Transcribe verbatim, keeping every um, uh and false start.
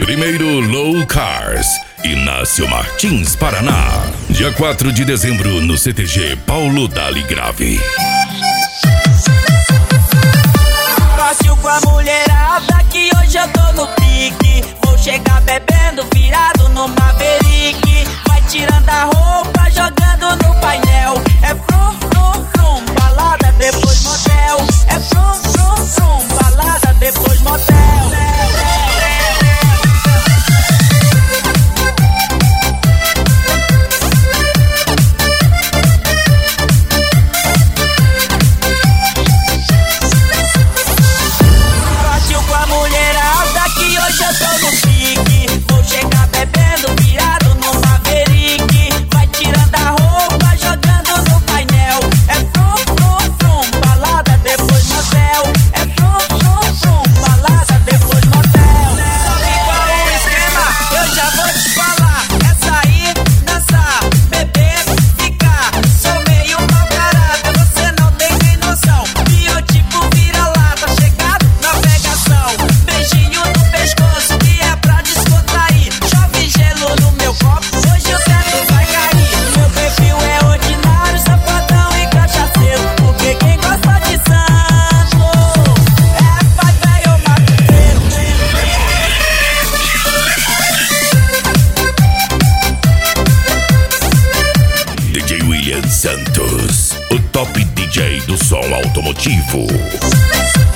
Primeiro Low Cars, Inácio Martins, Paraná. Dia quatro de dezembro no C T G Paulo Dali Grave. Fácil com a mulherada que hoje eu tô no pique. Vou chegar bebendo, virado no Maverick. Vai tirando a roupa, jogando no painel. É frum, frum, frum, balada depois motel. É frum, frum, frum, balada depois motel. Santos, o top D J do som automotivo.